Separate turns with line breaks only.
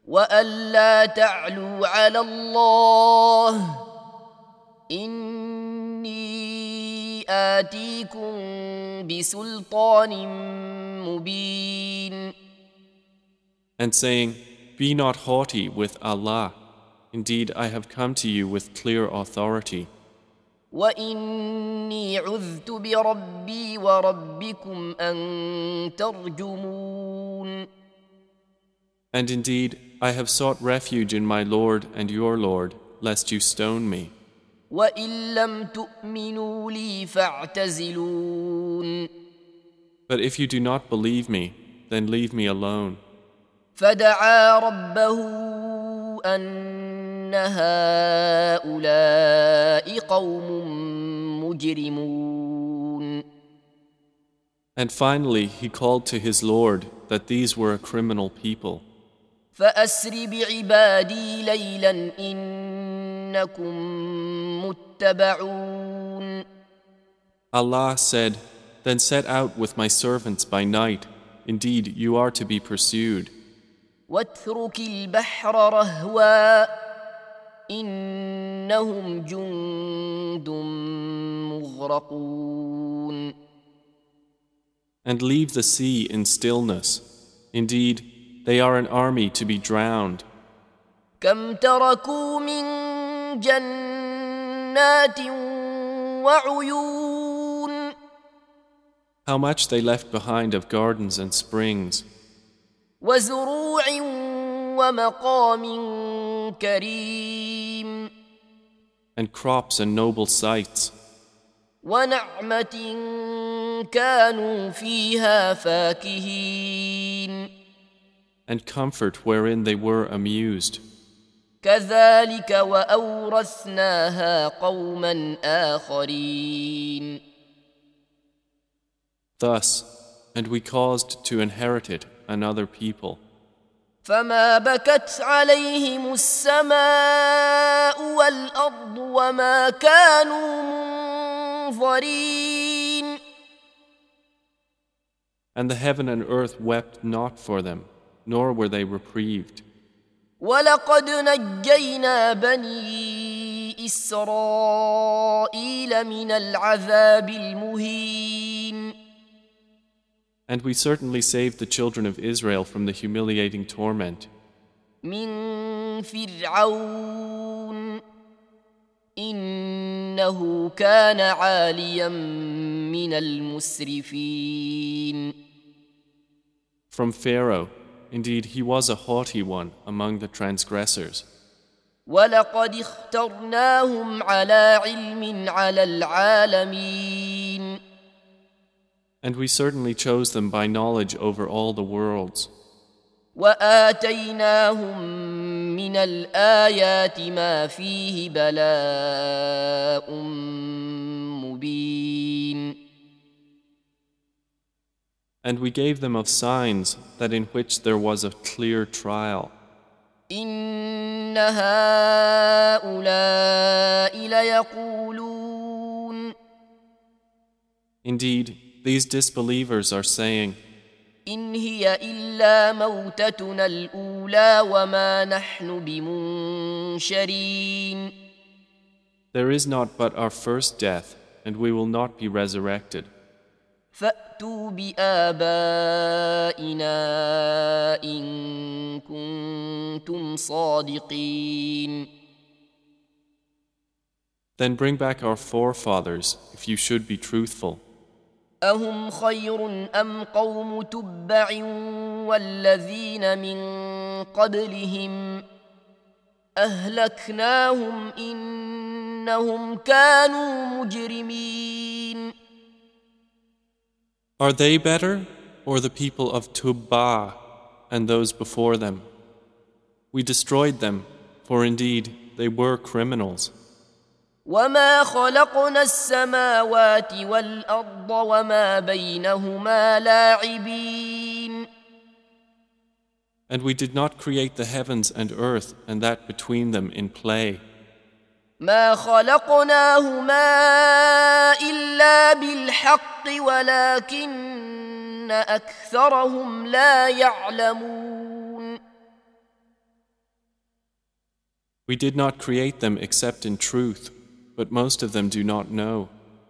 وألا تعلوا على الله إني آتيكم بسلطان مبين.
And saying, Be not haughty with Allah. Indeed, I have come to you with clear authority.
وإني عذت بربي وربكم أن ترجمون.
And indeed, I have sought refuge in my Lord and your Lord, lest you stone me.
وإن لم تؤمنوا لي فاعتزلون.
But if you do not believe me, then leave me alone.
فدعا ربه أن هؤلاء قوم مجرمون.
And finally, he called to his Lord that these were a criminal people.
فأسر بعبادي ليلا إنكم متبعون.
Allah said, Then set out with my servants by night. Indeed, you are to be pursued.
واترك البحر رهوا إنهم جند مغرقون.
And leave the sea in stillness. Indeed, they are an army to be drowned.
كم تركوا من جنات وعيون.
How much they left behind of gardens and springs.
وزروع ومقام كريم.
And crops and noble sites.
ونعمة كانوا فيها فاكهين.
And comfort wherein they were amused.
كذلك وأورثناها قوما آخرين.
Thus, and we caused to inherit it another people.
فما بكت عليهم السماء والأرض وما كانوا منظرين.
And the heaven and earth wept not for them, nor were they reprieved.
ولقد نجينا بني إسرائيل من العذاب المهين.
And we certainly saved the children of Israel from the humiliating torment.
من فرعون إنه كان عاليا من المسرفين.
From Pharaoh, indeed he was a haughty one among the transgressors.
ولقد اخترناهم على علم على العالمين.
And we certainly chose them by knowledge over all the worlds.
وآتيناهم من الآيات ما فيه بلاء مبين.
And we gave them of signs that in which there was a clear trial.
إن هؤلاء ليقولون.
Indeed, these disbelievers are saying,
إن هي إلا موتتنا الأولى وما نحن بمنشرين.
There is not but our first death, and we will not be resurrected.
فأتوا بآبائنا إن كنتم صادقين.
Then bring back our forefathers, if you should be truthful.
أهم خير أم قوم تبع والذين من قبلهم أهلكناهم إنهم كانوا مجرمين.
Are they better, or the people of Tubba and those before them? We destroyed them, for indeed they were criminals.
وما خلقنا السماوات والأرض وما بينهما لاعبين.
And we did not create the heavens and earth and that between them in play.
ما خلقناهما إلا بالحق ولكن أكثرهم لا يعلمون.
We did not create them except in truth, but most of them do not know.